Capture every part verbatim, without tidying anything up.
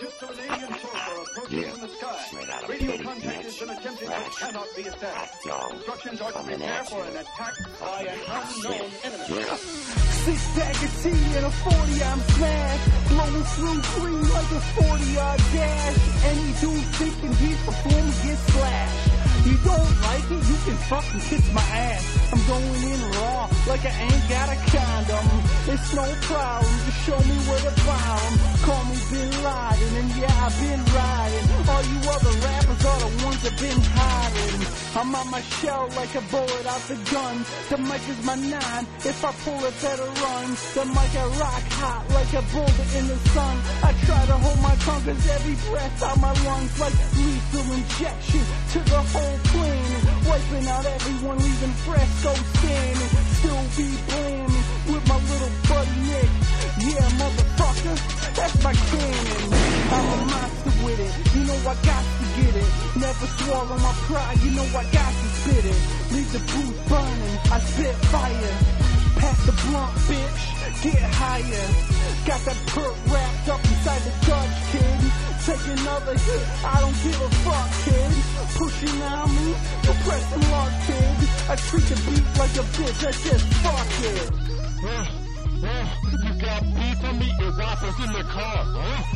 ship to an alien saucer approaching from the sky. Radio contact has been attempted but cannot be established. Instructions are to prepare for an attack by an unknown enemy. Six pack of tea and a forty, I'm smashed. Blowing through green like a forty-yard dash. Any dude thinking he's performing gets slashed. You don't like it, you can fucking kiss my ass. I'm going in raw, like I ain't got a condom. It's no problem, just show me where to find 'em. Call me Bin Laden, and yeah, I've been riding. All you other rappers are the ones that been hiding. I'm on my shell like a bullet out the gun. The mic is my nine, if I pull it better run. The mic I rock hot like a boulder in the sun. I try to hold my tongue cause every breath out my lungs like lethal injection to the whole plane. Wiping out everyone, leaving fresco standing. Still be blaming with my little buddy Nick. Yeah, motherfucker, that's my cannon. I'm a monster with it, you know I got to get it. Never swallow my pride, you know I got to spit it. Leave the booth burning, I spit fire. Pass the blunt, bitch, get higher. Got that perk wrapped up inside the Dutch, kid. Take another hit, I don't give a fuck, kid. Pushing on me, you're pressing luck, kid. I treat the beat like a bitch, I just fuck it. Uh, uh, you got beef, I'm eating waffles in the car,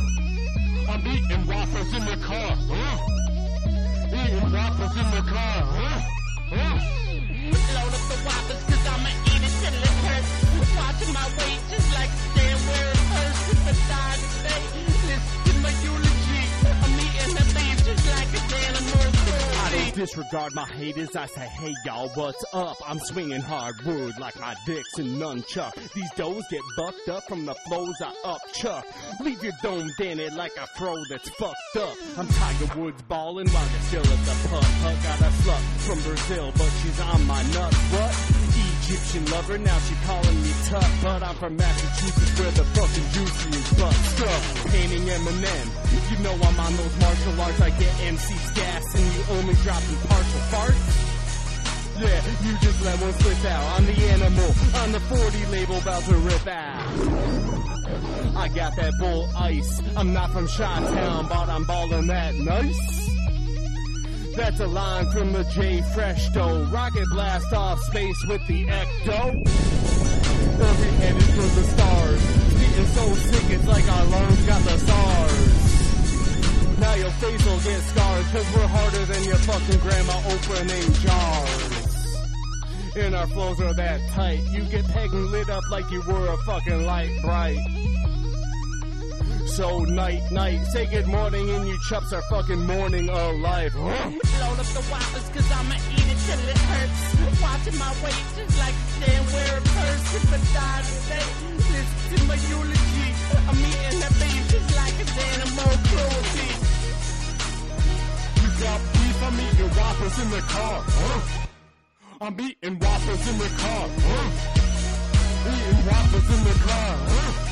huh? I'm eating waffles in the car, huh? Eating waffles in the car, huh? Huh? Load up the waffles cause I'ma eat it till it hurts. Watching my weight just like a damn where it hurts. If I die today, listen to my eulogy. I'm eating the beef just like a damn cruelty. I don't disregard my haters, I say hey y'all, what's up? I'm swinging hardwood like my dick's a nunchuck. These doughs get bucked up from the flows I upchuck. Leave your dome dented like a fro that's fucked up. I'm Tiger Woods ballin' while you're still at the putt. Putt got a slut from Brazil, but she's on my nuts. What? Egyptian lover, now she calling me tough. But I'm from Massachusetts where the fucking juicy is butt stuff. Painting Eminem, you know I'm on those martial arts. I get M C's gas and you only dropping partial farts. Yeah, you just let one slip out. I'm the animal on the forty label about to rip out. I got that bull ice. I'm not from Chi-Town, but I'm ballin' that nice. That's a line from the J Fresh dough. Rocket blast off space with the ecto. Every head is for the stars. Getting so sick it's like our lungs got the SARS. Now your face will get scarred cause we're harder than your fucking grandma opening jars. And our flows are that tight. You get pegged and lit up like you were a fucking light bright. So night, night, say good morning and you chups are fucking morning alive. Huh? Load up the waffles cause I'ma eat it till it hurts. Watching my weight just like a damn wear a purse. If I die today, listen to my eulogy. I'm eating that beef just like a animal cruelty. You got beef, I'm eating waffles in the car, huh? I'm eating waffles in the car, huh? Eating waffles in the car, huh?